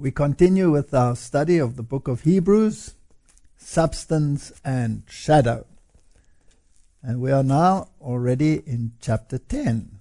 We continue with our study of the book of Hebrews, Substance and Shadow. And we are now already in chapter 10.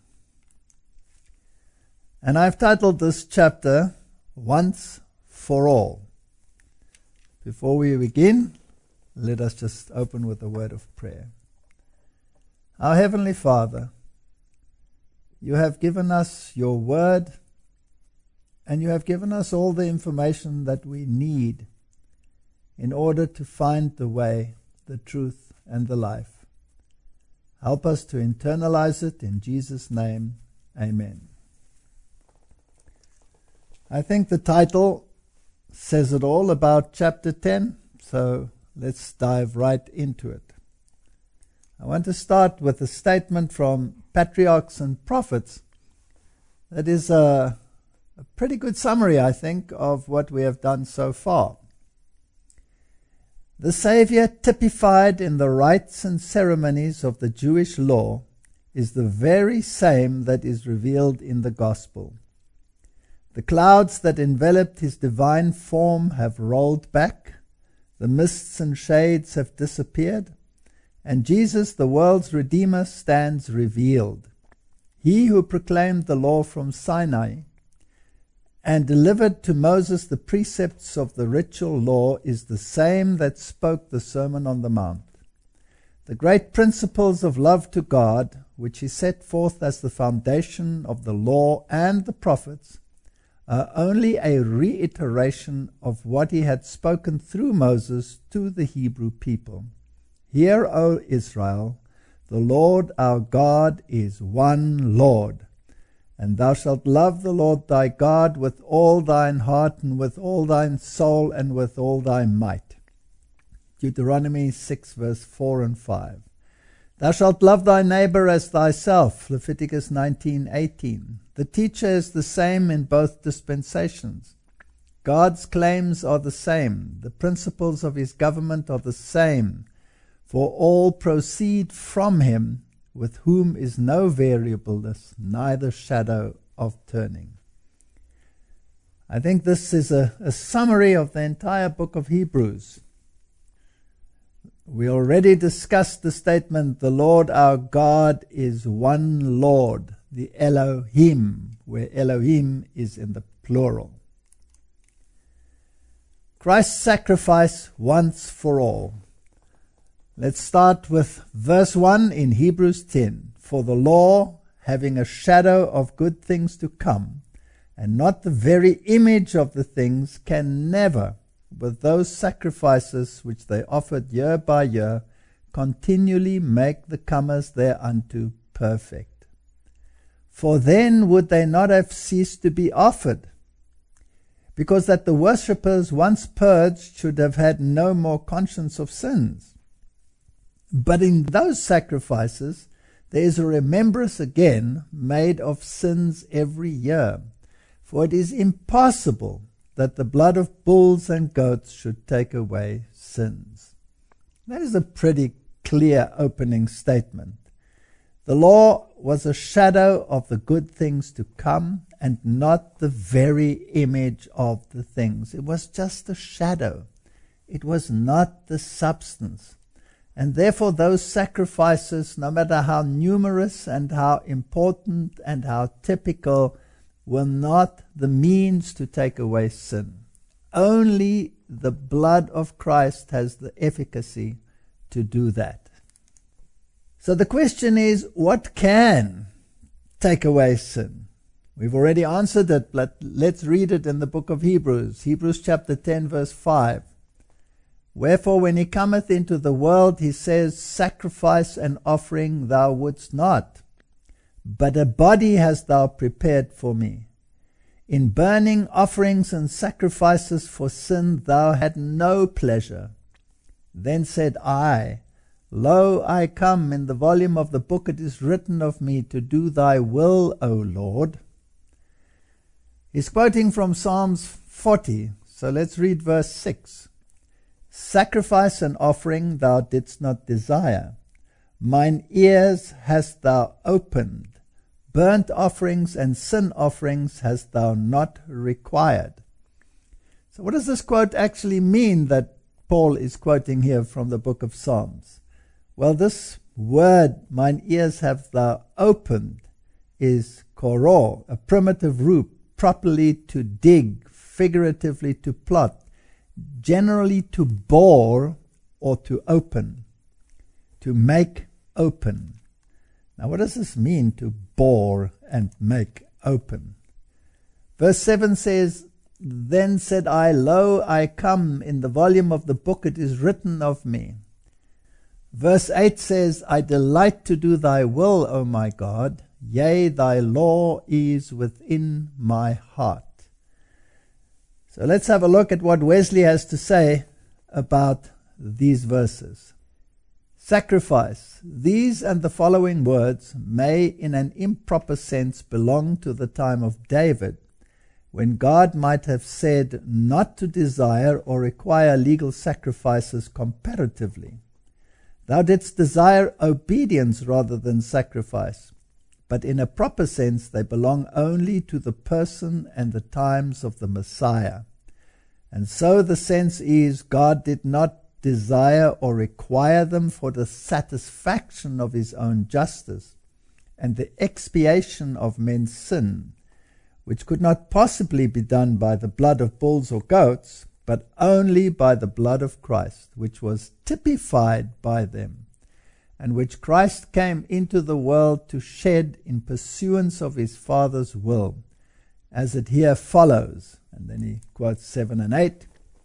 And I've titled this chapter, Once for All. Before we begin, let us just open with a word of prayer. Our Heavenly Father, you have given us your word, and you have given us all the information that we need in order to find the way, the truth, and the life. Help us to internalize it in Jesus' name. Amen. I think the title says it all about chapter 10, so let's dive right into it. I want to start with a statement from Patriarchs and Prophets that is a pretty good summary, I think, of what we have done so far. The Savior, typified in the rites and ceremonies of the Jewish law, is the very same that is revealed in the gospel. The clouds that enveloped his divine form have rolled back, the mists and shades have disappeared, and Jesus, the world's Redeemer, stands revealed. He who proclaimed the law from Sinai and delivered to Moses the precepts of the ritual law is the same that spoke the Sermon on the Mount. The great principles of love to God, which he set forth as the foundation of the law and the prophets, are only a reiteration of what he had spoken through Moses to the Hebrew people. Hear, O Israel, the Lord our God is one Lord. And thou shalt love the Lord thy God with all thine heart and with all thine soul and with all thy might. Deuteronomy 6 verse 4 and 5. Thou shalt love thy neighbor as thyself. Leviticus 19:18. The teacher is the same in both dispensations. God's claims are the same. The principles of his government are the same. For all proceed from him, with whom is no variableness, neither shadow of turning. I think this is a summary of the entire book of Hebrews. We already discussed the statement, the Lord our God is one Lord, the Elohim, where Elohim is in the plural. Christ's sacrifice once for all. Let's start with verse 1 in Hebrews 10. For the law, having a shadow of good things to come, and not the very image of the things, can never, with those sacrifices which they offered year by year, continually make the comers thereunto perfect. For then would they not have ceased to be offered, because that the worshippers once purged should have had no more conscience of sins. But in those sacrifices there is a remembrance again made of sins every year. For it is impossible that the blood of bulls and goats should take away sins. That is a pretty clear opening statement. The law was a shadow of the good things to come and not the very image of the things. It was just a shadow. It was not the substance. And therefore those sacrifices, no matter how numerous and how important and how typical, were not the means to take away sin. Only the blood of Christ has the efficacy to do that. So the question is, what can take away sin? We've already answered it, but let's read it in the book of Hebrews. Hebrews chapter 10 verse 5. Wherefore when he cometh into the world, he says, sacrifice and offering thou wouldst not, but a body hast thou prepared for me. In burning offerings and sacrifices for sin thou had no pleasure. Then said I, Lo, I come, in the volume of the book it is written of me to do thy will, O Lord. He's quoting from Psalms 40, so let's read verse 6. Sacrifice and offering thou didst not desire. Mine ears hast thou opened. Burnt offerings and sin offerings hast thou not required. So what does this quote actually mean that Paul is quoting here from the book of Psalms? Well, this word, mine ears have thou opened, is korah, a primitive root, properly to dig, figuratively to plot, generally to bore or to open, to make open. Now, what does this mean, to bore and make open? Verse 7 says, Then said I, Lo, I come, in the volume of the book it is written of me. Verse 8 says, I delight to do thy will, O my God. Yea, thy law is within my heart. So let's have a look at what Wesley has to say about these verses. Sacrifice. These and the following words may in an improper sense belong to the time of David, when God might have said not to desire or require legal sacrifices comparatively. Thou didst desire obedience rather than sacrifice, but in a proper sense they belong only to the person and the times of the Messiah. And so the sense is, God did not desire or require them for the satisfaction of his own justice and the expiation of men's sin, which could not possibly be done by the blood of bulls or goats, but only by the blood of Christ, which was typified by them, and which Christ came into the world to shed in pursuance of his Father's will, as it here follows. And then he quotes 7 and 8.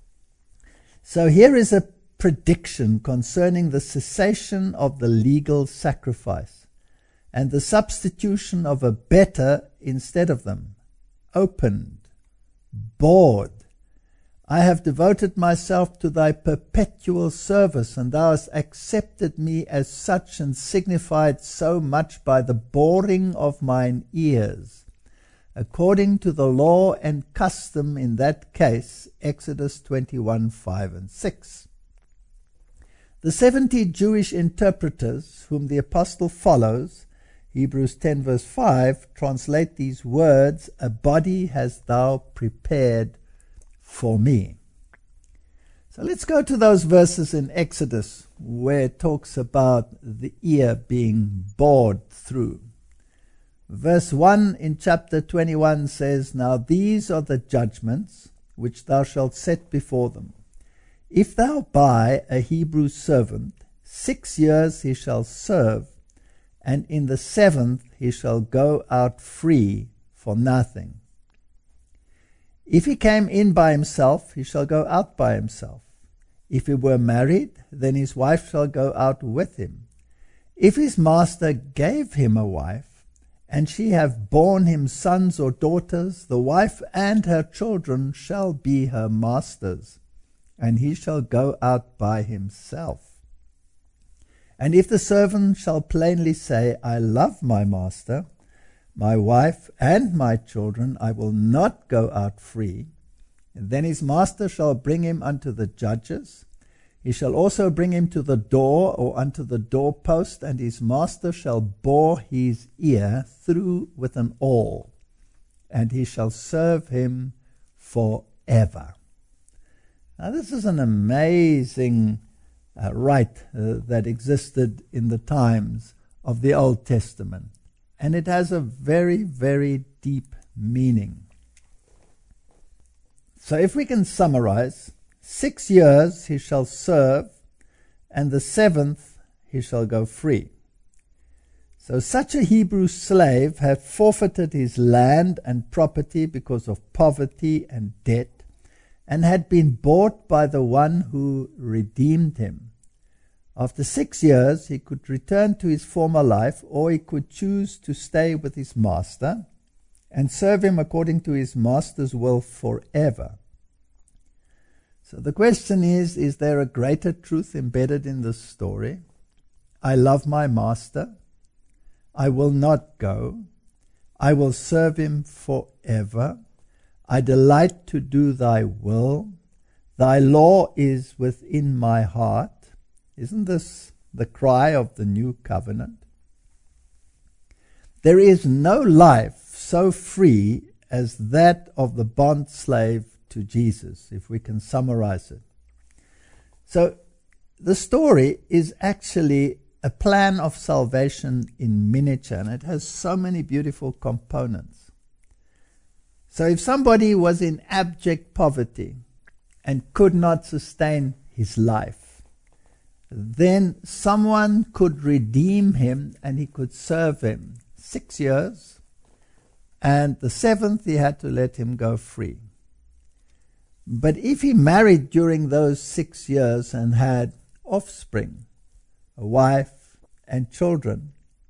So here is a prediction concerning the cessation of the legal sacrifice and the substitution of a better instead of them. Opened, bored. I have devoted myself to thy perpetual service, and thou hast accepted me as such and signified so much by the boring of mine ears, according to the law and custom in that case, Exodus 21, 5 and 6. The 70 Jewish interpreters, whom the apostle follows, Hebrews 10 verse 5, translate these words, a body hast thou prepared for me. So let's go to those verses in Exodus where it talks about the ear being bored through. Verse 1 in chapter 21 says, Now these are the judgments which thou shalt set before them. If thou buy a Hebrew servant, 6 years he shall serve, and in the 7th he shall go out free for nothing. If he came in by himself, he shall go out by himself. If he were married, then his wife shall go out with him. If his master gave him a wife, and she have borne him sons or daughters, the wife and her children shall be her master's, and he shall go out by himself. And if the servant shall plainly say, I love my master, my wife, and my children, I will not go out free, then his master shall bring him unto the judges. He shall also bring him to the door or unto the doorpost, and his master shall bore his ear through with an awl, and he shall serve him forever. Now this is an amazing rite that existed in the times of the Old Testament. And it has a very, very deep meaning. So if we can summarize, 6 years he shall serve, and the 7th he shall go free. So such a Hebrew slave had forfeited his land and property because of poverty and debt, and had been bought by the one who redeemed him. After 6 years, he could return to his former life, or he could choose to stay with his master and serve him according to his master's will forever. So the question is there a greater truth embedded in this story? I love my master. I will not go. I will serve him forever. I delight to do thy will. Thy law is within my heart. Isn't this the cry of the new covenant? There is no life so free as that of the bond slave to Jesus, if we can summarize it. So the story is actually a plan of salvation in miniature, and it has so many beautiful components. So if somebody was in abject poverty and could not sustain his life, then someone could redeem him and he could serve him 6 years, and the 7th he had to let him go free. But if he married during those 6 years and had offspring, a wife and children,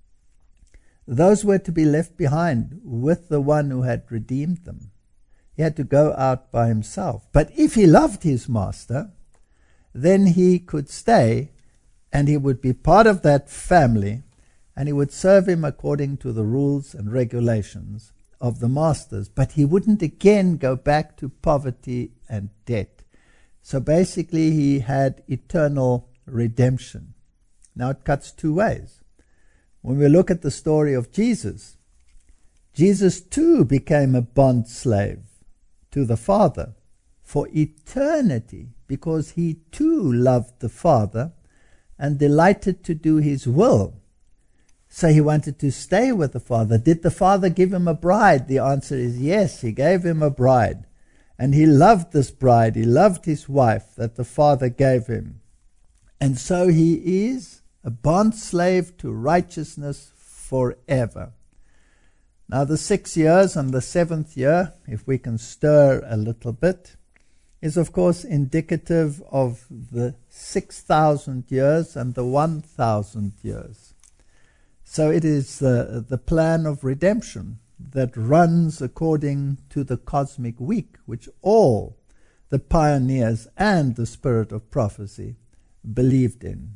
those were to be left behind with the one who had redeemed them. He had to go out by himself. But if he loved his master, then he could stay, and he would be part of that family, and he would serve him according to the rules and regulations of the masters. But he wouldn't again go back to poverty and debt. So basically he had eternal redemption. Now it cuts two ways. When we look at the story of Jesus, Jesus too became a bond slave to the Father for eternity, because he too loved the Father and delighted to do his will. So he wanted to stay with the Father. Did the Father give him a bride? The answer is yes, he gave him a bride. And he loved this bride. He loved his wife that the Father gave him. And so he is a bond slave to righteousness forever. Now the 6 years and the 7th year, if we can stir a little bit, is of course indicative of the 6,000 years and the 1,000 years. So it is the plan of redemption that runs according to the cosmic week, which all the pioneers and the spirit of prophecy believed in.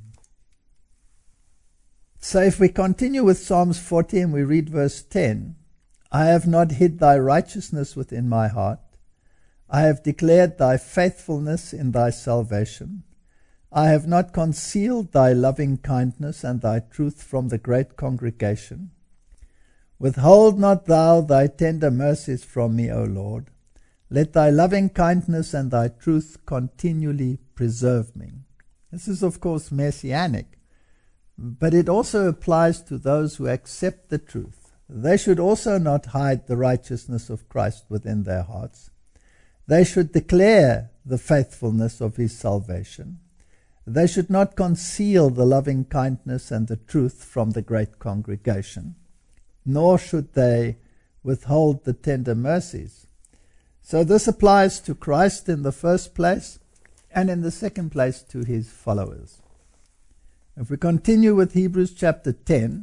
So if we continue with Psalms 40 and we read verse 10, I have not hid thy righteousness within my heart. I have declared thy faithfulness in thy salvation. I have not concealed thy loving kindness and thy truth from the great congregation. Withhold not thou thy tender mercies from me, O Lord. Let thy loving kindness and thy truth continually preserve me. This is, of course, messianic, but it also applies to those who accept the truth. They should also not hide the righteousness of Christ within their hearts. They should declare the faithfulness of his salvation. They should not conceal the loving kindness and the truth from the great congregation, nor should they withhold the tender mercies. So this applies to Christ in the first place, and in the second place to his followers. If we continue with Hebrews chapter 10,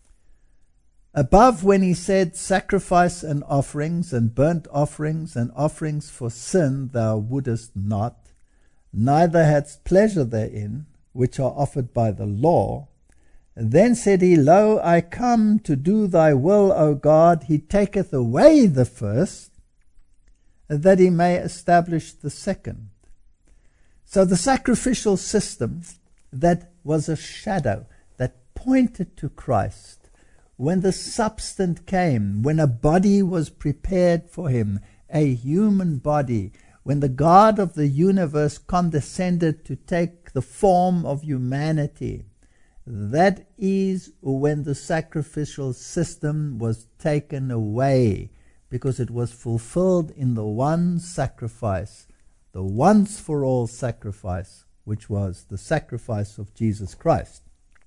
above when he said, sacrifice and burnt offerings and offerings for sin thou wouldest not, neither hadst pleasure therein, which are offered by the law. And then said he, Lo, I come to do thy will, O God. He taketh away the first, that he may establish the second. So the sacrificial system that was a shadow, that pointed to Christ, when the substance came, when a body was prepared for him, a human body, when the God of the universe condescended to take the form of humanity, that is when the sacrificial system was taken away, because it was fulfilled in the one sacrifice, the once-for-all sacrifice, which was the sacrifice of Jesus Christ.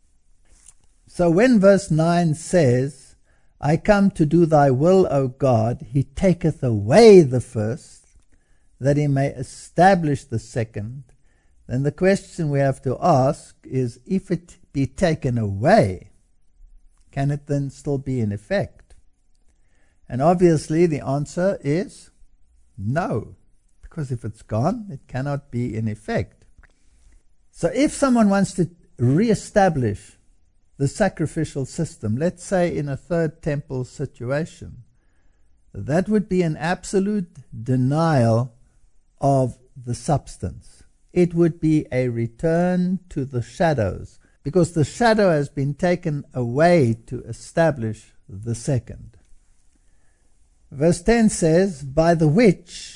So when verse 9 says, I come to do thy will, O God, he taketh away the first, that he may establish the second, then the question we have to ask is, if it be taken away, can it then still be in effect? And obviously the answer is no, because if it's gone, it cannot be in effect. So if someone wants to re-establish the sacrificial system, let's say in a third temple situation, that would be an absolute denial of the substance. It would be a return to the shadows, because the shadow has been taken away to establish the second. Verse 10 says, by the which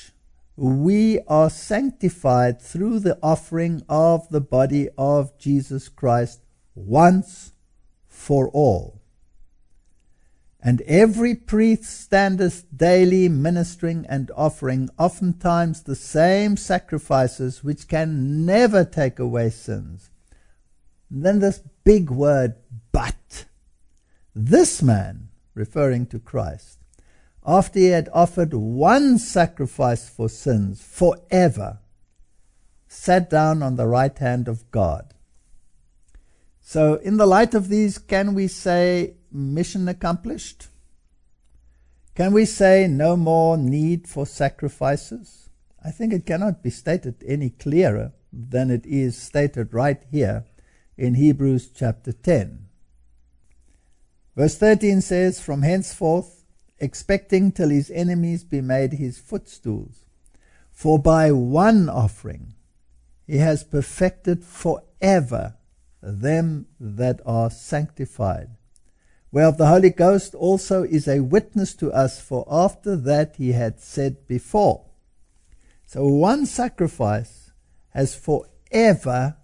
we are sanctified through the offering of the body of Jesus Christ once for all. And every priest standeth daily ministering and offering oftentimes the same sacrifices which can never take away sins. And then this big word, but. This man, referring to Christ, after he had offered one sacrifice for sins forever, sat down on the right hand of God. So in the light of these, can we say mission accomplished? Can we say no more need for sacrifices? I think it cannot be stated any clearer than it is stated right here in Hebrews chapter 10. Verse 13 says, "From henceforth, expecting till his enemies be made his footstools. For by one offering he has perfected forever them that are sanctified. Whereof the Holy Ghost also is a witness to us, for after that he had said before." So one sacrifice has forever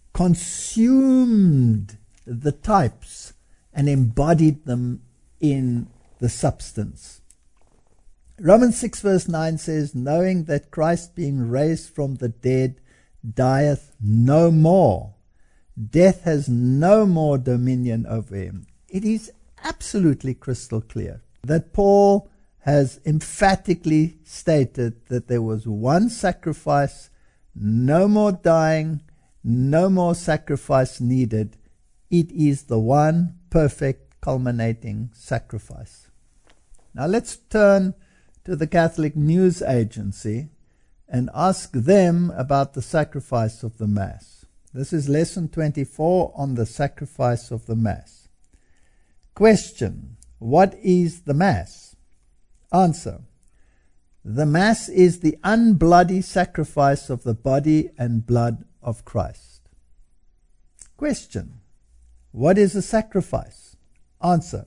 consumed the types and embodied them in the substance. Romans 6 verse 9 says, "Knowing that Christ being raised from the dead dieth no more. Death has no more dominion over him." It is absolutely crystal clear that Paul has emphatically stated that there was one sacrifice, no more dying, no more sacrifice needed. It is the one perfect culminating sacrifice. Now let's turn to the Catholic News Agency and ask them about the sacrifice of the Mass. This is lesson 24 on the sacrifice of the Mass. Question: what is the Mass? Answer: the Mass is the unbloody sacrifice of the body and blood of Christ. Question: what is a sacrifice? Answer: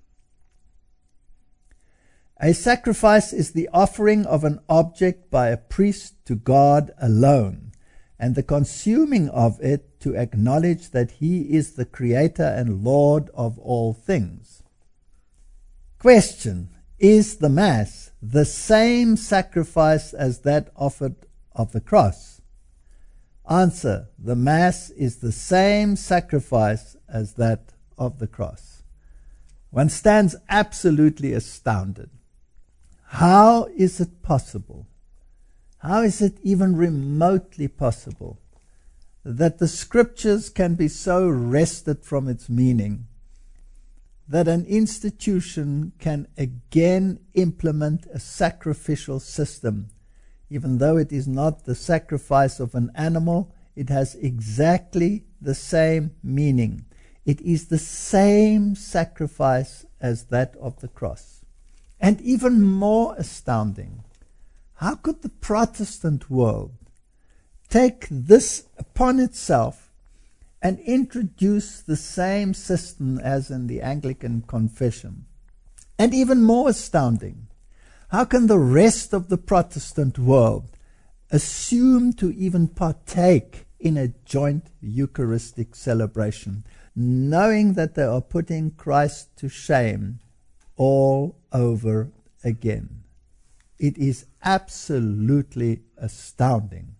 a sacrifice is the offering of an object by a priest to God alone, and the consuming of it to acknowledge that he is the Creator and Lord of all things. Question: is the Mass the same sacrifice as that offered of the cross? Answer: the Mass is the same sacrifice as that of the cross. One stands absolutely astounded. How is it possible? How is it even remotely possible that the Scriptures can be so wrested from its meaning that an institution can again implement a sacrificial system? Even though it is not the sacrifice of an animal, it has exactly the same meaning. It is the same sacrifice as that of the cross. And even more astounding, how could the Protestant world take this upon itself and introduce the same system as in the Anglican Confession? And even more astounding, how can the rest of the Protestant world assume to even partake in a joint Eucharistic celebration, knowing that they are putting Christ to shame all over again? It is absolutely astounding.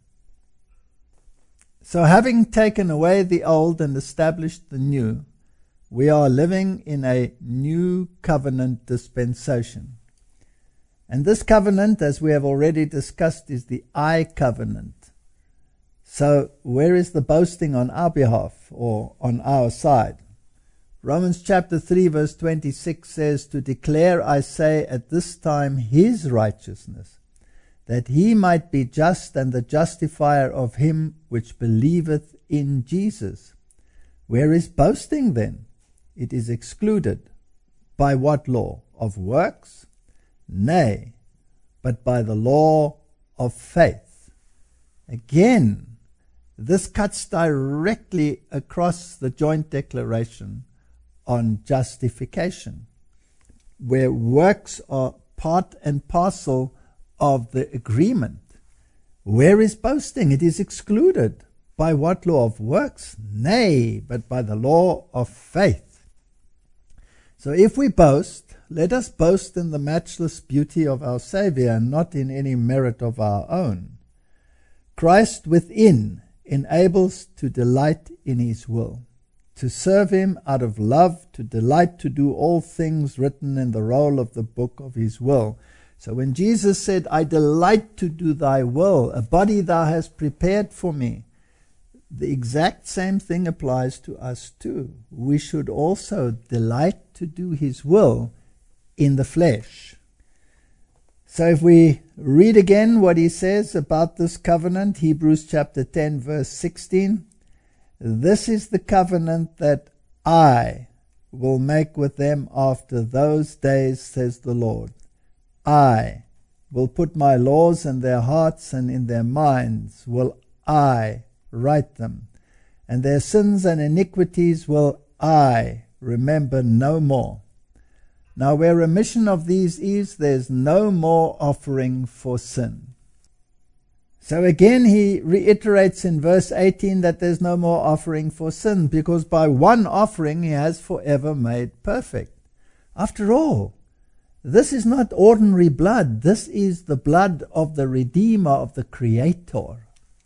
So having taken away the old and established the new, we are living in a new covenant dispensation. And this covenant, as we have already discussed, is the I covenant. So where is the boasting on our behalf or on our side? Romans chapter 3 verse 26 says, "To declare, I say, at this time his righteousness, that he might be just and the justifier of him which believeth in Jesus." Where is boasting then? It is excluded. By what law? Of works? Nay, but by the law of faith. Again, this cuts directly across the joint declaration on justification, where works are part and parcel of the agreement. Where is boasting? It is excluded. By what law of works? Nay, but by the law of faith. So if we boast, let us boast in the matchless beauty of our Savior and not in any merit of our own. Christ within enables to delight in his will, to serve him out of love, to delight to do all things written in the roll of the book of his will. So when Jesus said, I delight to do thy will, a body thou hast prepared for me, the exact same thing applies to us too. We should also delight to do his will in the flesh. So if we read again what he says about this covenant, Hebrews chapter 10 verse 16, this is the covenant that I will make with them after those days, says the Lord. I will put my laws in their hearts, and in their minds will I write them, and their sins and iniquities will I remember no more. Now where remission of these is, there's no more offering for sin. So again he reiterates in verse 18 that there's no more offering for sin, because by one offering he has forever made perfect. After all, this is not ordinary blood. This is the blood of the Redeemer, of the Creator.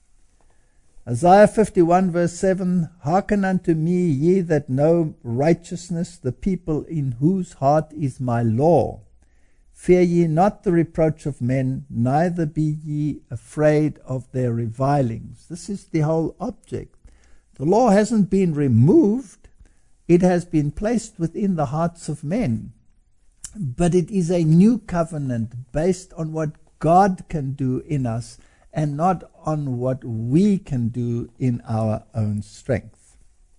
Isaiah 51 verse 7, hearken unto me, ye that know righteousness, the people in whose heart is my law. Fear ye not the reproach of men, neither be ye afraid of their revilings. This is the whole object. The law hasn't been removed. It has been placed within the hearts of men. But it is a new covenant based on what God can do in us, and not on what we can do in our own strength.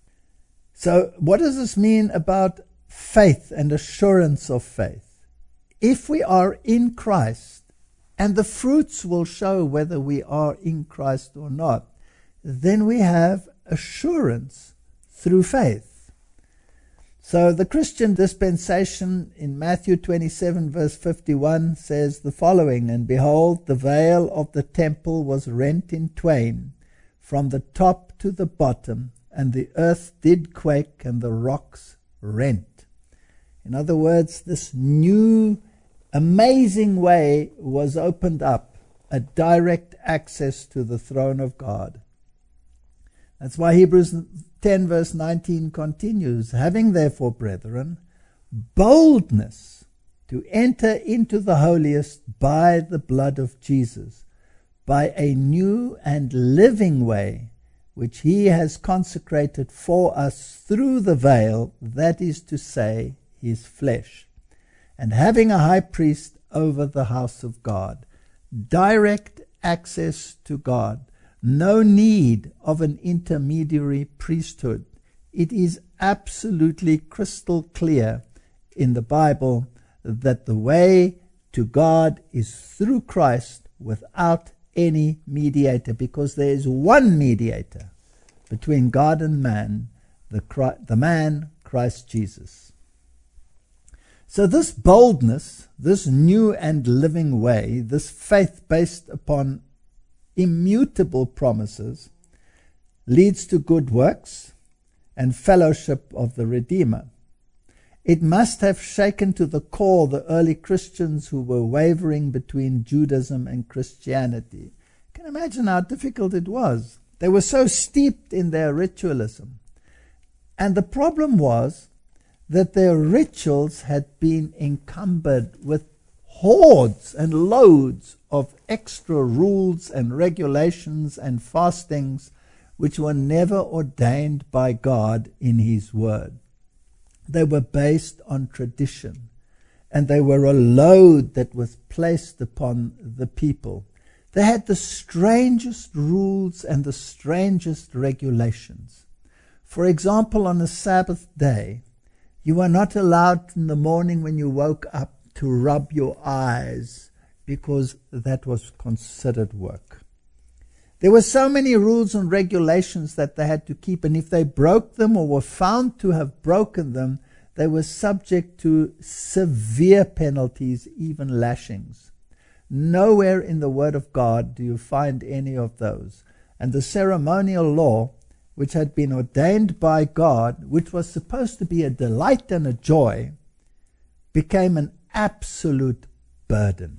So what does this mean about faith and assurance of faith? If we are in Christ, and the fruits will show whether we are in Christ or not, then we have assurance through faith. So the Christian dispensation in Matthew 27 verse 51 says the following, and behold, the veil of the temple was rent in twain from the top to the bottom, and the earth did quake, and the rocks rent. In other words, this new amazing way was opened up, a direct access to the throne of God. That's why Hebrews 10 verse 19 continues, having therefore, brethren, boldness to enter into the holiest by the blood of Jesus, by a new and living way, which he has consecrated for us through the veil, that is to say, his flesh, and having a high priest over the house of God. Direct access to God. No need of an intermediary priesthood. It is absolutely crystal clear in the Bible that the way to God is through Christ without any mediator, because there is one mediator between God and man, the man Christ Jesus. So this boldness, this new and living way, this faith based upon immutable promises, leads to good works and fellowship of the Redeemer. It must have shaken to the core the early Christians who were wavering between Judaism and Christianity. You can imagine how difficult it was. They were so steeped in their ritualism. And the problem was that their rituals had been encumbered with hordes and loads of extra rules and regulations and fastings which were never ordained by God in his word. They were based on tradition, and they were a load that was placed upon the people. They had the strangest rules and the strangest regulations. For example, on a Sabbath day, you were not allowed in the morning when you woke up to rub your eyes, because that was considered work. There were so many rules and regulations that they had to keep, and if they broke them or were found to have broken them, they were subject to severe penalties, even lashings. Nowhere in the Word of God do you find any of those. And the ceremonial law, which had been ordained by God, which was supposed to be a delight and a joy, became an absolute burden.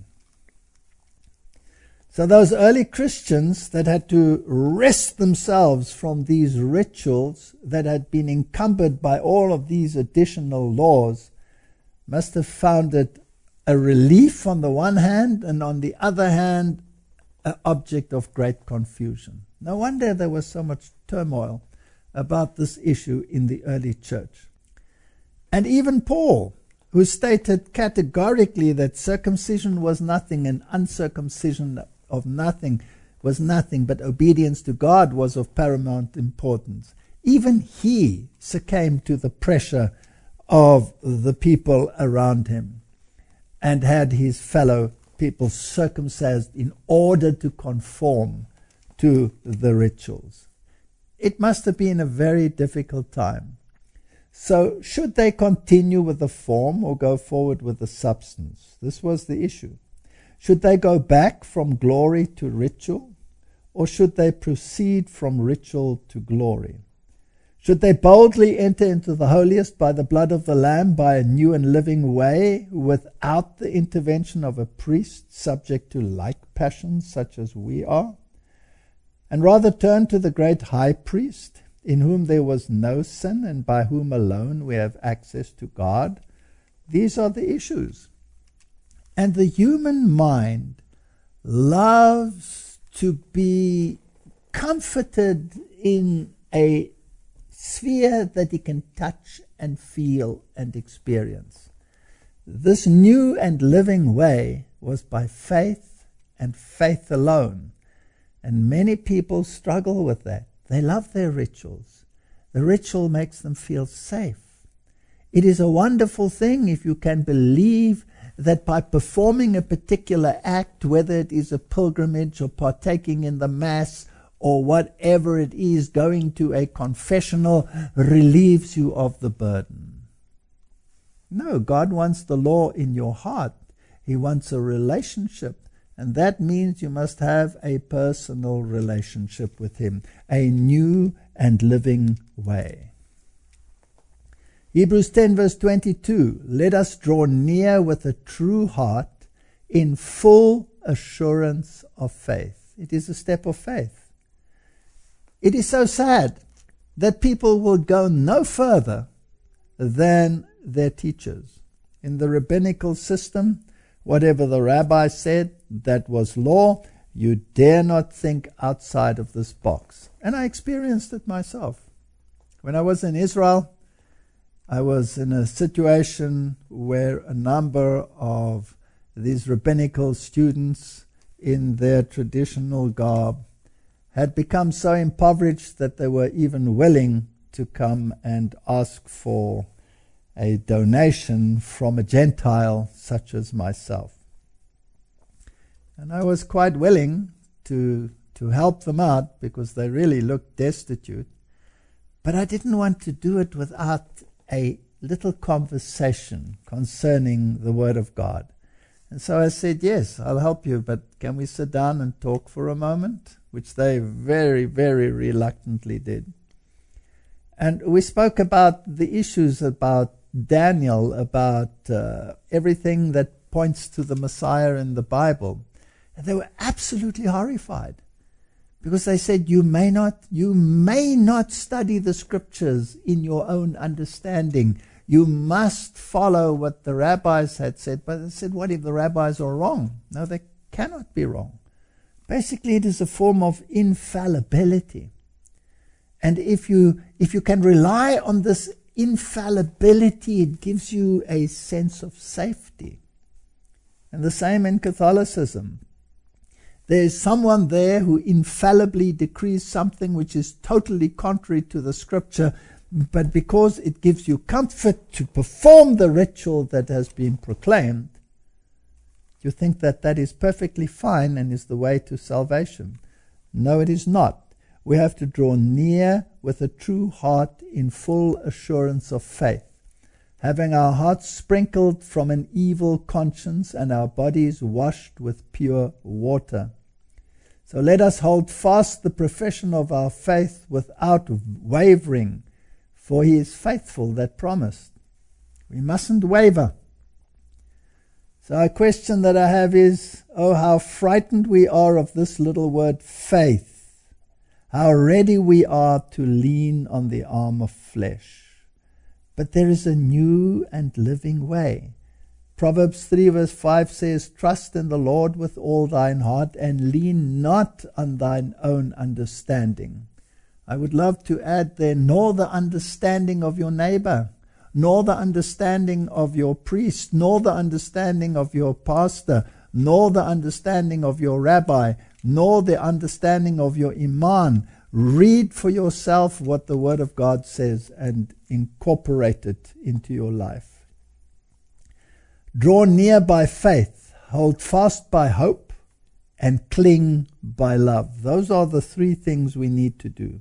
So those early Christians that had to wrest themselves from these rituals that had been encumbered by all of these additional laws must have found it a relief on the one hand, and on the other hand, an object of great confusion. No wonder there was so much turmoil about this issue in the early church. And even Paul, who stated categorically that circumcision was nothing and uncircumcision of nothing was nothing, but obedience to God was of paramount importance, even he succumbed to the pressure of the people around him and had his fellow people circumcised in order to conform to the rituals. It must have been a very difficult time. So should they continue with the form or go forward with the substance? This was the issue. Should they go back from glory to ritual, or should they proceed from ritual to glory? Should they boldly enter into the holiest by the blood of the Lamb, by a new and living way, without the intervention of a priest subject to like passions such as we are? And rather turn to the great high priest, in whom there was no sin and by whom alone we have access to God? These are the issues. And the human mind loves to be comforted in a sphere that he can touch and feel and experience. This new and living way was by faith and faith alone. And many people struggle with that. They love their rituals. The ritual makes them feel safe. It is a wonderful thing if you can believe that by performing a particular act, whether it is a pilgrimage or partaking in the Mass or whatever it is, going to a confessional relieves you of the burden. No, God wants the law in your heart. He wants a relationship. And that means you must have a personal relationship with Him, a new and living way. Hebrews 10 verse 22, let us draw near with a true heart in full assurance of faith. It is a step of faith. It is so sad that people will go no further than their teachers. In the rabbinical system, whatever the rabbi said, that was law. You dare not think outside of this box. And I experienced it myself. When I was in Israel, I was in a situation where a number of these rabbinical students in their traditional garb had become so impoverished that they were even willing to come and ask for a donation from a Gentile such as myself. And I was quite willing to help them out because they really looked destitute. But I didn't want to do it without a little conversation concerning the Word of God. And so I said, yes, I'll help you, but can we sit down and talk for a moment? Which they very, very reluctantly did. And we spoke about the issues about Daniel, about everything that points to the Messiah in the Bible. And they were absolutely horrified. Because they said, you may not study the scriptures in your own understanding. You must follow what the rabbis had said. But they said, what if the rabbis are wrong? No, they cannot be wrong. Basically, it is a form of infallibility. And if you can rely on this infallibility, it gives you a sense of safety. And the same in Catholicism. There is someone there who infallibly decrees something which is totally contrary to the scripture, but because it gives you comfort to perform the ritual that has been proclaimed, you think that that is perfectly fine and is the way to salvation. No, it is not. We have to draw near with a true heart in full assurance of faith, having our hearts sprinkled from an evil conscience and our bodies washed with pure water. So let us hold fast the profession of our faith without wavering, for he is faithful that promised. We mustn't waver. So a question that I have is, oh, how frightened we are of this little word faith. How ready we are to lean on the arm of flesh. But there is a new and living way. Proverbs 3 verse 5 says, trust in the Lord with all thine heart and lean not on thine own understanding. I would love to add there, nor the understanding of your neighbor, nor the understanding of your priest, nor the understanding of your pastor, nor the understanding of your rabbi, nor the understanding of your imam. Read for yourself what the Word of God says and incorporate it into your life. Draw near by faith, hold fast by hope, and cling by love. Those are the three things we need to do.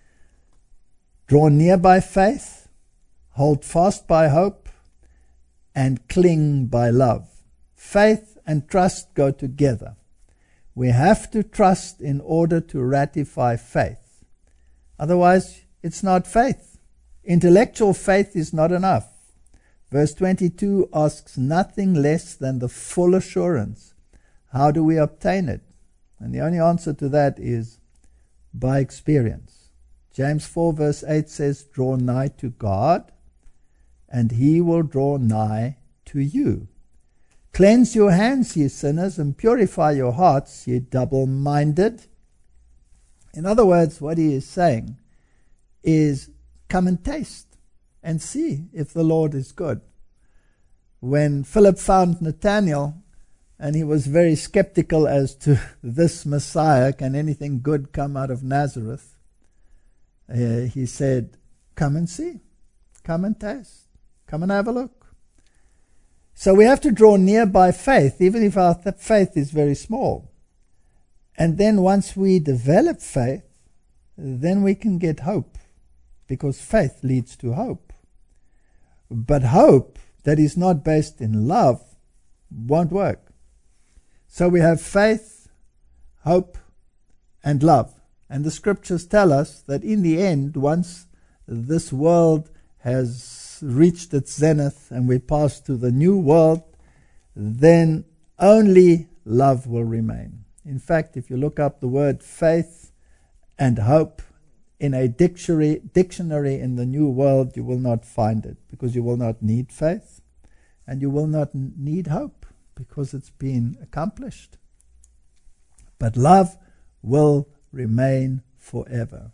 Draw near by faith, hold fast by hope, and cling by love. Faith and trust go together. We have to trust in order to ratify faith. Otherwise, it's not faith. Intellectual faith is not enough. Verse 22 asks nothing less than the full assurance. How do we obtain it? And the only answer to that is by experience. James 4 verse 8 says, draw nigh to God, and he will draw nigh to you. Cleanse your hands, ye sinners, and purify your hearts, ye double-minded. In other words, what he is saying is, come and taste and see if the Lord is good. When Philip found Nathanael, and he was very skeptical as to this Messiah, can anything good come out of Nazareth? He said, come and see, come and taste, come and have a look. So we have to draw near by faith, even if our faith is very small. And then once we develop faith, then we can get hope, because faith leads to hope. But hope that is not based in love won't work. So we have faith, hope, and love. And the scriptures tell us that in the end, once this world has reached its zenith and we pass to the new world, then only love will remain. In fact, if you look up the word faith and hope in a dictionary in the New World, you will not find it, because you will not need faith and you will not need hope, because it's been accomplished. But love will remain forever.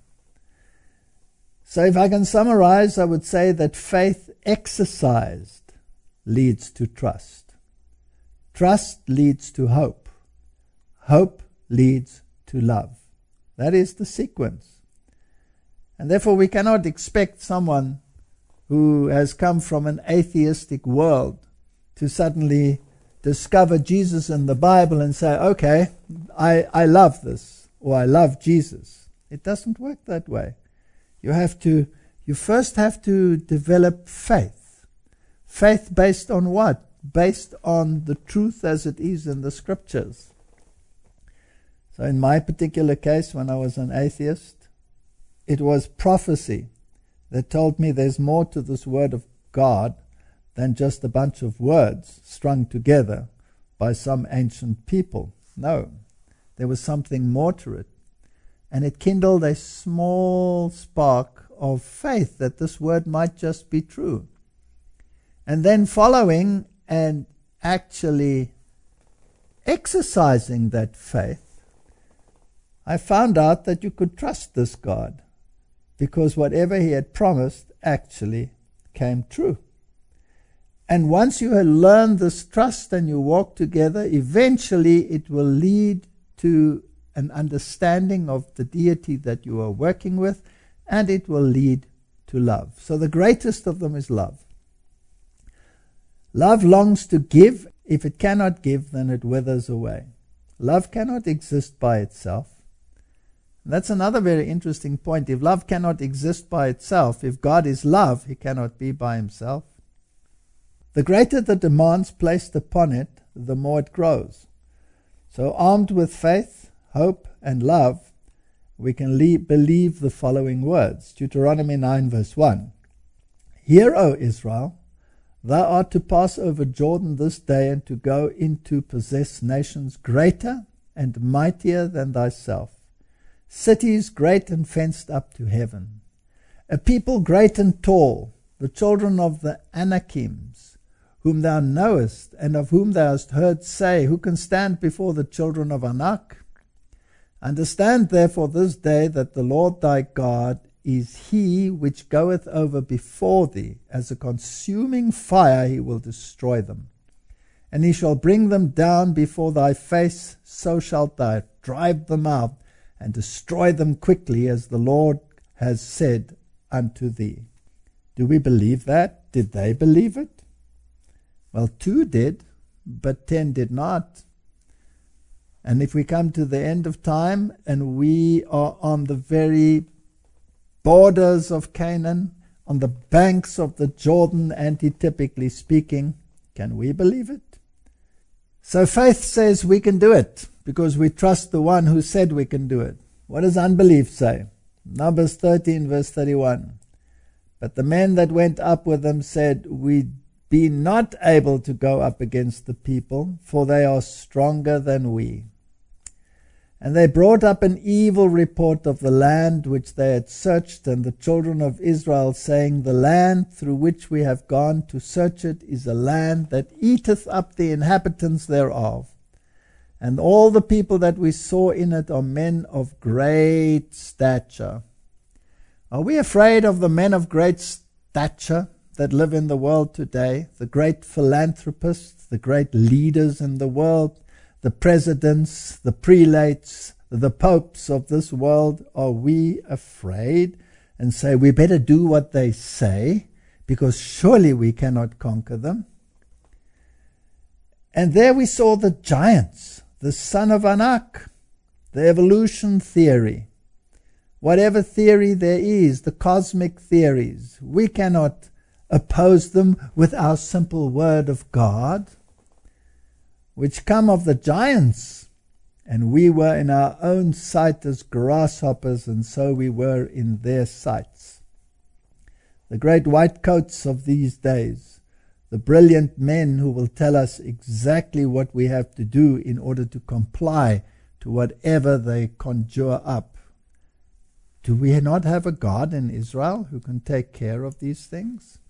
So if I can summarize, I would say that faith exercised leads to trust. Trust leads to hope. Hope leads to love. That is the sequence. And therefore we cannot expect someone who has come from an atheistic world to suddenly discover Jesus in the Bible and say, okay, I love this, or I love Jesus. It doesn't work that way. You first have to develop faith. Faith based on what? Based on the truth as it is in the scriptures. So in my particular case, when I was an atheist, it was prophecy that told me there's more to this word of God than just a bunch of words strung together by some ancient people. No, there was something more to it. And it kindled a small spark of faith that this word might just be true. And then following and actually exercising that faith, I found out that you could trust this God, because whatever he had promised actually came true. And once you have learned this trust and you walk together, eventually it will lead to an understanding of the deity that you are working with, and it will lead to love. So the greatest of them is love. Love longs to give. If it cannot give, then it withers away. Love cannot exist by itself. And that's another very interesting point. If love cannot exist by itself, if God is love, he cannot be by himself. The greater the demands placed upon it, the more it grows. So armed with faith, hope, and love, we can believe the following words. Deuteronomy 9 verse 1. Hear, O Israel, thou art to pass over Jordan this day, and to go in to possess nations greater and mightier than thyself, cities great and fenced up to heaven, a people great and tall, the children of the Anakims, whom thou knowest, and of whom thou hast heard say, who can stand before the children of Anak? Understand therefore this day that the Lord thy God is he which goeth over before thee. As a consuming fire he will destroy them. And he shall bring them down before thy face, so shalt thou drive them out, and destroy them quickly, as the Lord has said unto thee. Do we believe that? Did they believe it? Well, 2 did, but 10 did not. And if we come to the end of time, and we are on the very borders of Canaan, on the banks of the Jordan, antitypically speaking, can we believe it? So faith says we can do it, because we trust the one who said we can do it. What does unbelief say? Numbers 13 verse 31. But the men that went up with them said, We be not able to go up against the people, for they are stronger than we. And they brought up an evil report of the land which they had searched, and the children of Israel, saying, The land through which we have gone to search it is a land that eateth up the inhabitants thereof. And all the people that we saw in it are men of great stature. Are we afraid of the men of great stature that live in the world today? The great philanthropists, the great leaders in the world, the presidents, the prelates, the popes of this world. Are we afraid and say we better do what they say, because surely we cannot conquer them? And there we saw the giants, the son of Anak, the evolution theory. Whatever theory there is, the cosmic theories, we cannot oppose them with our simple word of God, which come of the giants. And we were in our own sight as grasshoppers, and so we were in their sights. The great white coats of these days, the brilliant men who will tell us exactly what we have to do in order to comply to whatever they conjure up. Do we not have a God in Israel who can take care of these things?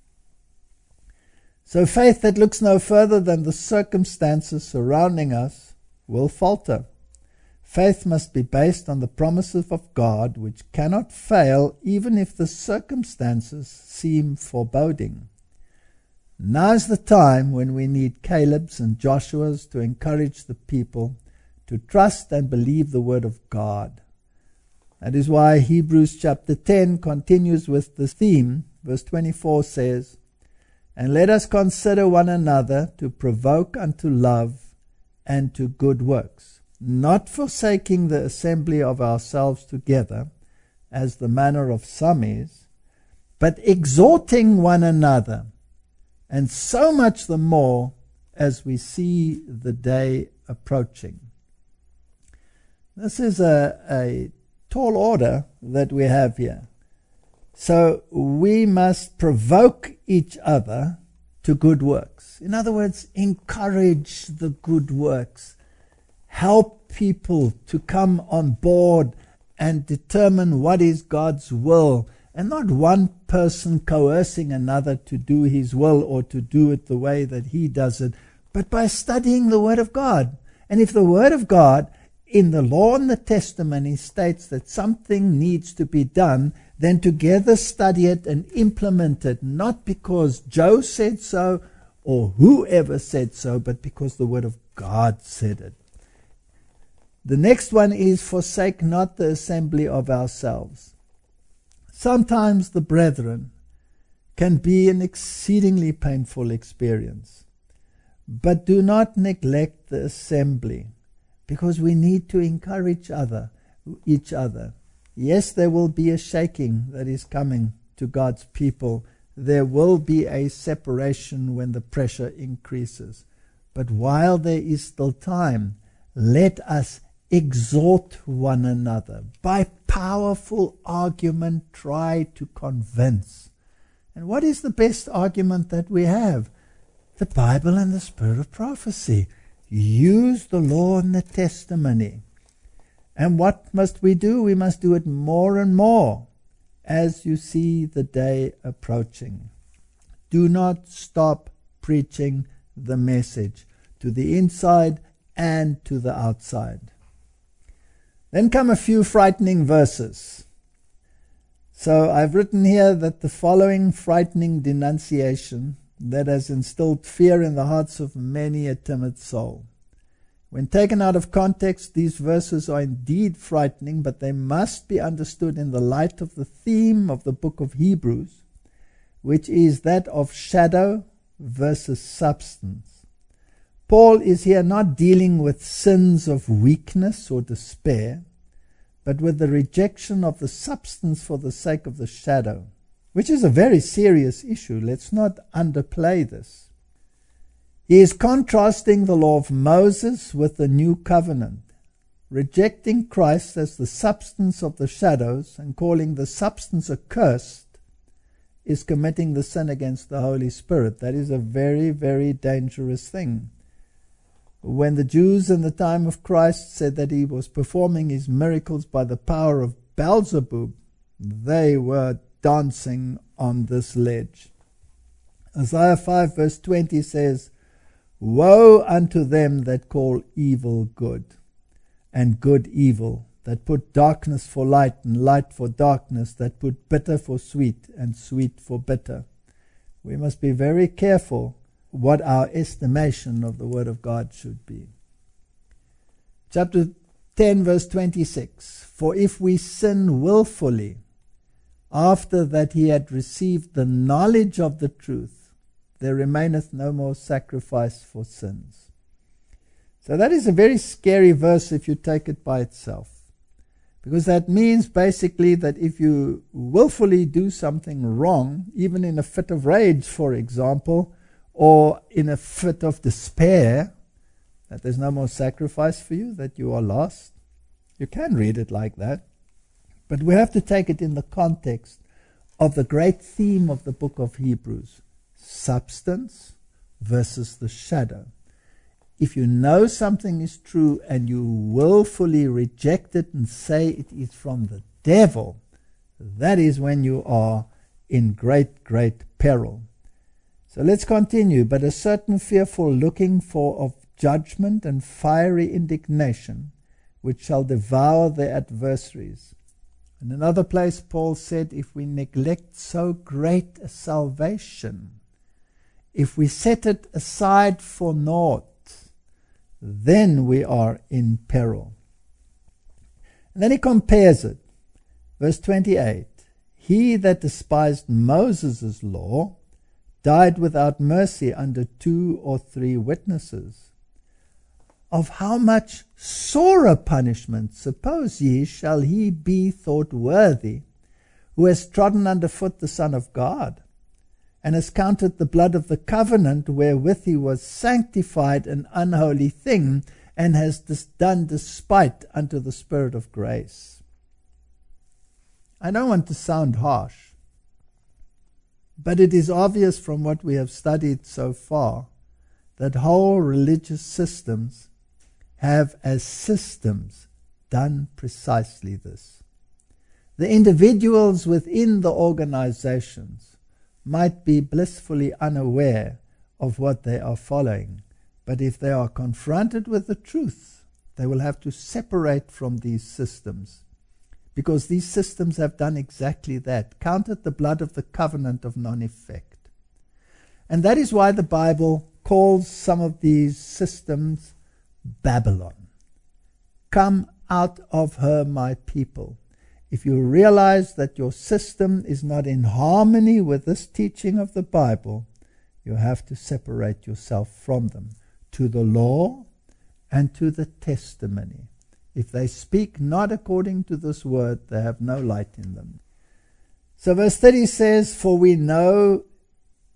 So faith that looks no further than the circumstances surrounding us will falter. Faith must be based on the promises of God, which cannot fail even if the circumstances seem foreboding. Now's the time when we need Caleb's and Joshua's to encourage the people to trust and believe the word of God. That is why Hebrews chapter 10 continues with this theme. Verse 24 says, And let us consider one another to provoke unto love and to good works, not forsaking the assembly of ourselves together, as the manner of some is, but exhorting one another, and so much the more as we see the day approaching. This is a tall order that we have here. So we must provoke each other to good works. In other words, encourage the good works. Help people to come on board and determine what is God's will, and not one person coercing another to do his will or to do it the way that he does it, but by studying the Word of God. And if the Word of God in the law and the testimony states that something needs to be done, then together study it and implement it, not because Joe said so or whoever said so, but because the Word of God said it. The next one is, forsake not the assembly of ourselves. Sometimes the brethren can be an exceedingly painful experience, but do not neglect the assembly, because we need to encourage each other. Yes, there will be a shaking that is coming to God's people there will be a separation when the pressure increases. But while there is still time, let us exhort one another. By powerful argument, try to convince. And what is the best argument that we have? The Bible and the spirit of prophecy. Use the law and the testimony. And what must we do? We must do it more and more as you see the day approaching. Do not stop preaching the message to the inside and to the outside. Then come a few frightening verses. So I've written here that the following frightening denunciation that has instilled fear in the hearts of many a timid soul. When taken out of context, these verses are indeed frightening, but they must be understood in the light of the theme of the book of Hebrews, which is that of shadow versus substance. Paul is here not dealing with sins of weakness or despair, but with the rejection of the substance for the sake of the shadow, which is a very serious issue. Let's not underplay this. He is contrasting the law of Moses with the new covenant, rejecting Christ as the substance of the shadows and calling the substance accursed is committing the sin against the Holy Spirit. That is a very, very dangerous thing. When the Jews in the time of Christ said that he was performing his miracles by the power of Beelzebub, they were dancing on this ledge. Isaiah 5 verse 20 says, "Woe unto them that call evil good, and good evil, that put darkness for light and light for darkness, that put bitter for sweet and sweet for bitter." We must be very careful what our estimation of the Word of God should be. Chapter 10 verse 26, "For if we sin willfully, after that he had received the knowledge of the truth, there remaineth no more sacrifice for sins." So that is a very scary verse if you take it by itself. Because that means basically that if you willfully do something wrong, even in a fit of rage, for example, or in a fit of despair, that there's no more sacrifice for you, that you are lost. You can read it like that. But we have to take it in the context of the great theme of the book of Hebrews. Substance versus the shadow. If you know something is true and you willfully reject it and say it is from the devil, that is when you are in great, great peril. So let's continue. "But a certain fearful looking for of judgment and fiery indignation, which shall devour their adversaries." In another place, Paul said, if we neglect so great a salvation, if we set it aside for naught, then we are in peril. And then he compares it. Verse 28, "He that despised Moses' law died without mercy under 2 or 3 witnesses. Of how much sorer punishment, suppose ye, shall he be thought worthy, who has trodden under foot the Son of God, and has counted the blood of the covenant wherewith he was sanctified an unholy thing, and has done despite unto the Spirit of grace." I don't want to sound harsh, but it is obvious from what we have studied so far that whole religious systems have as systems done precisely this. The individuals within the organizations might be blissfully unaware of what they are following, but if they are confronted with the truth, they will have to separate from these systems, because these systems have done exactly that, counted the blood of the covenant of non-effect. And that is why the Bible calls some of these systems Babylon. "Come out of her, my people." If you realize that your system is not in harmony with this teaching of the Bible, you have to separate yourself from them, to the law and to the testimony. If they speak not according to this word, they have no light in them. So verse 30 says, "For we know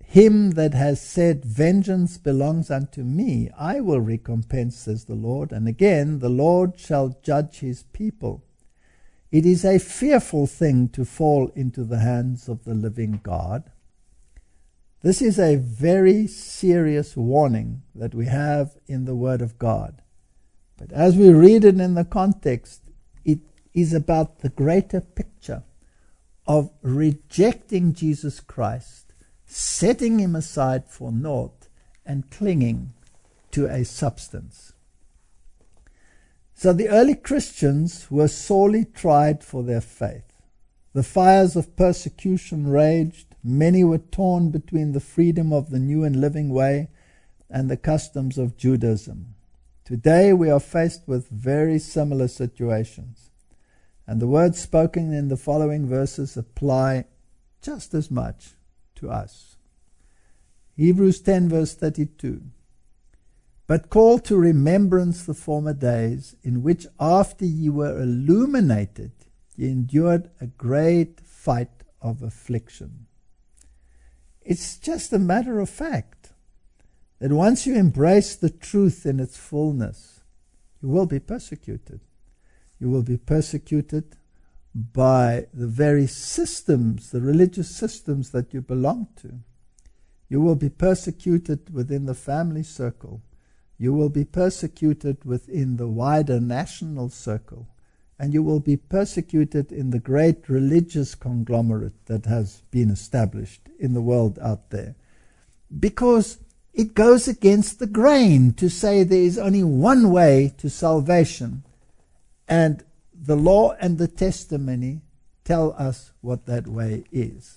him that has said, vengeance belongs unto me, I will recompense, says the Lord. And again, the Lord shall judge his people. It is a fearful thing to fall into the hands of the living God. This is a very serious warning that we have in the Word of God. But as we read it in the context, it is about the greater picture of rejecting Jesus Christ, setting him aside for naught, and clinging to a substance. So the early Christians were sorely tried for their faith. The fires of persecution raged. Many were torn between the freedom of the new and living way and the customs of Judaism. Today we are faced with very similar situations, and the words spoken in the following verses apply just as much to us. Hebrews 10 verse 32. But call to remembrance the former days, in which after ye were illuminated, ye endured a great fight of affliction. It's just a matter of fact that once you embrace the truth in its fullness, you will be persecuted. You will be persecuted by the very systems, the religious systems that you belong to. You will be persecuted within the family circle. You will be persecuted within the wider national circle. And you will be persecuted in the great religious conglomerate that has been established in the world out there. Because it goes against the grain to say there is only one way to salvation. And the law and the testimony tell us what that way is.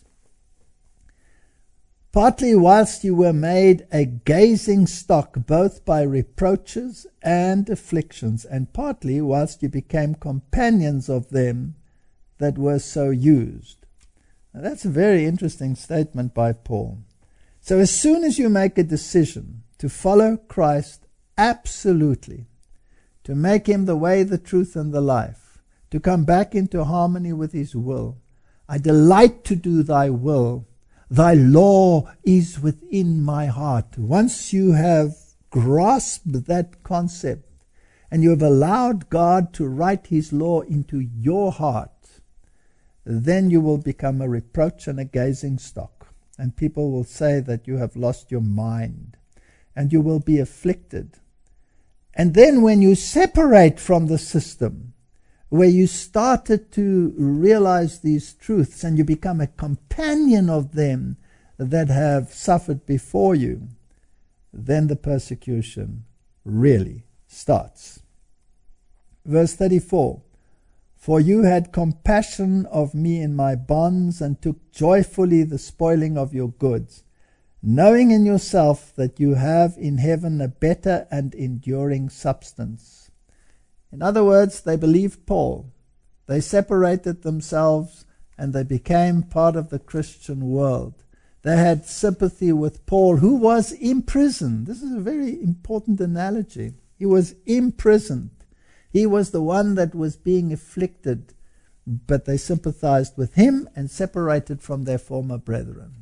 Partly whilst you were made a gazing stock both by reproaches and afflictions, and partly whilst you became companions of them that were so used. Now that's a very interesting statement by Paul. So as soon as you make a decision to follow Christ absolutely, to make him the way, the truth, and the life, to come back into harmony with his will, I delight to do thy will. Thy law is within my heart. Once you have grasped that concept and you have allowed God to write his law into your heart, then you will become a reproach and a gazing stock. And people will say that you have lost your mind and you will be afflicted. And then when you separate from the system, where you started to realize these truths and you become a companion of them that have suffered before you, then the persecution really starts. Verse 34, for you had compassion of me in my bonds and took joyfully the spoiling of your goods, knowing in yourself that you have in heaven a better and enduring substance. In other words, they believed Paul. They separated themselves and they became part of the Christian world. They had sympathy with Paul, who was imprisoned. This is a very important analogy. He was imprisoned. He was the one that was being afflicted, but they sympathized with him and separated from their former brethren.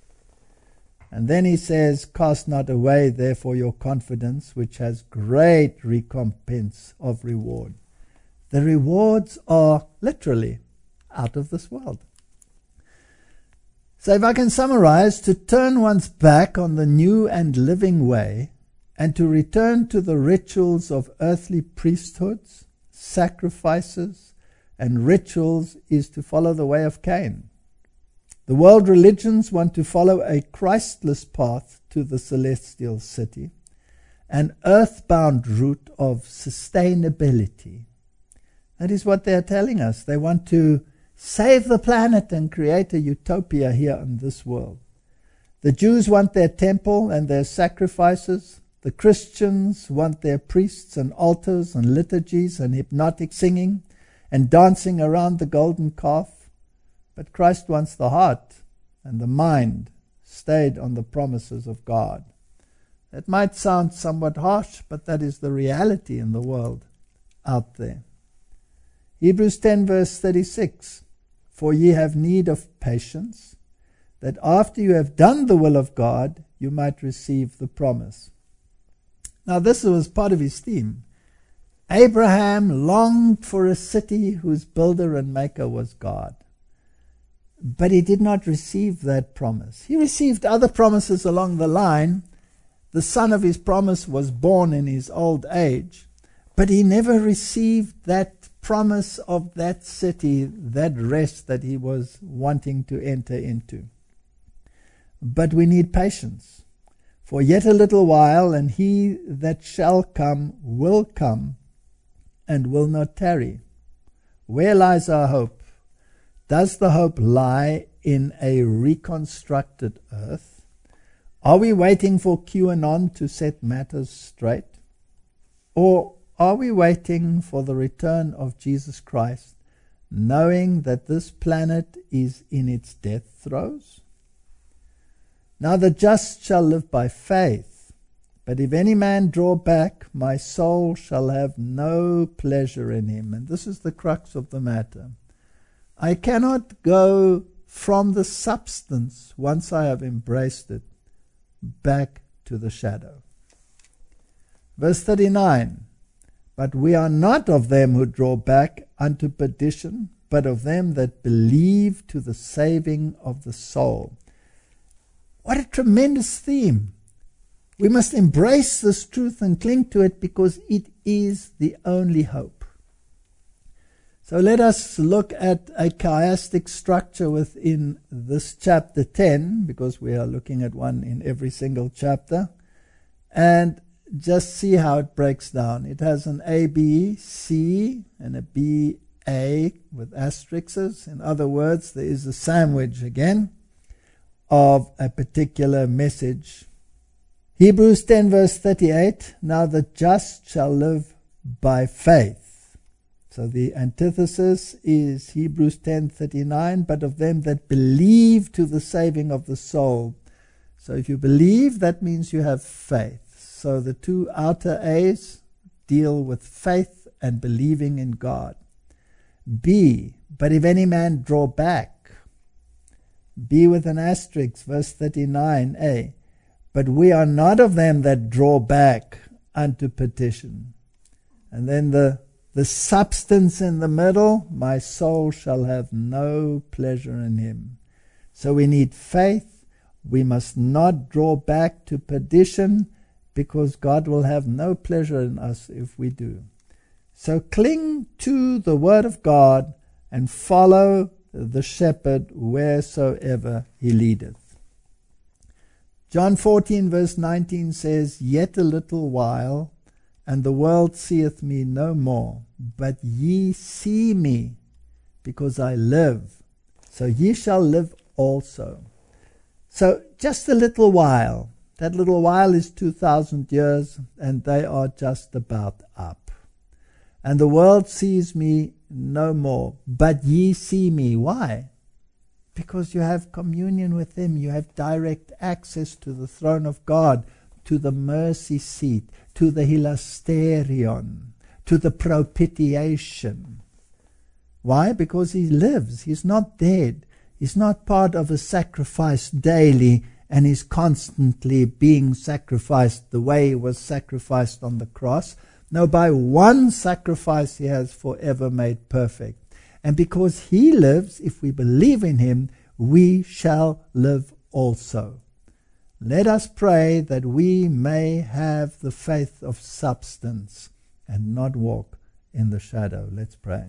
And then he says, cast not away therefore your confidence, which has great recompense of reward. The rewards are literally out of this world. So if I can summarize, to turn one's back on the new and living way and to return to the rituals of earthly priesthoods, sacrifices, and rituals is to follow the way of Cain. The world religions want to follow a Christless path to the celestial city, an earthbound route of sustainability. That is what they are telling us. They want to save the planet and create a utopia here in this world. The Jews want their temple and their sacrifices. The Christians want their priests and altars and liturgies and hypnotic singing and dancing around the golden calf. But Christ wants the heart and the mind stayed on the promises of God. That might sound somewhat harsh, but that is the reality in the world out there. Hebrews 10 verse 36, for ye have need of patience, that after you have done the will of God, you might receive the promise. Now this was part of his theme. Abraham longed for a city whose builder and maker was God. But he did not receive that promise. He received other promises along the line. The son of his promise was born in his old age, but he never received that promise of that city, that rest that he was wanting to enter into. But we need patience. For yet a little while, and he that shall come will come, and will not tarry. Where lies our hope? Does the hope lie in a reconstructed earth? Are we waiting for QAnon to set matters straight? Or are we waiting for the return of Jesus Christ, knowing that this planet is in its death throes? Now the just shall live by faith, but if any man draw back, my soul shall have no pleasure in him. And this is the crux of the matter. I cannot go from the substance, once I have embraced it, back to the shadow. Verse 39, but we are not of them who draw back unto perdition, but of them that believe to the saving of the soul. What a tremendous theme. We must embrace this truth and cling to it because it is the only hope. So let us look at a chiastic structure within this chapter 10, because we are looking at one in every single chapter, and just see how it breaks down. It has an A, B, C, and a B, A with asterisks. In other words, there is a sandwich again of a particular message. Hebrews 10 verse 38, now the just shall live by faith. So the antithesis is Hebrews 10:39, but of them that believe to the saving of the soul. So if you believe, that means you have faith. So the two outer A's deal with faith and believing in God. B, but if any man draw back. B with an asterisk, verse 39a. But we are not of them that draw back unto perdition. And then the substance in the middle, my soul shall have no pleasure in him. So we need faith. We must not draw back to perdition, because God will have no pleasure in us if we do. So cling to the word of God and follow the shepherd wheresoever he leadeth. John 14 verse 19 says, yet a little while, and the world seeth me no more, but ye see me, because I live. So ye shall live also. So just a little while. That little while is 2,000 years, and they are just about up. And the world sees me no more, but ye see me. Why? Because you have communion with him. You have direct access to the throne of God, to the mercy seat, to the hilasterion, to the propitiation. Why? Because he lives. He's not dead. He's not part of a sacrifice daily, and he's constantly being sacrificed the way he was sacrificed on the cross. No, by one sacrifice he has forever made perfect. And because he lives, if we believe in him, we shall live also. Let us pray that we may have the faith of substance and not walk in the shadow. Let's pray.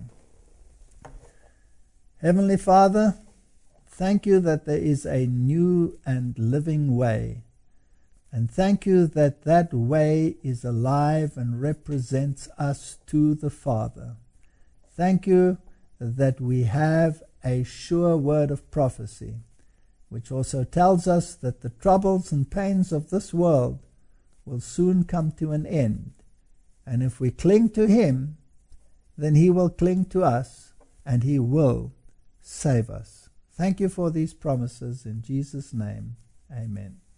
Heavenly Father, thank you that there is a new and living way. And thank you that that way is alive and represents us to the Father. Thank you that we have a sure word of prophecy, which also tells us that the troubles and pains of this world will soon come to an end. And if we cling to him, then he will cling to us, and he will save us. Thank you for these promises. In Jesus' name, amen.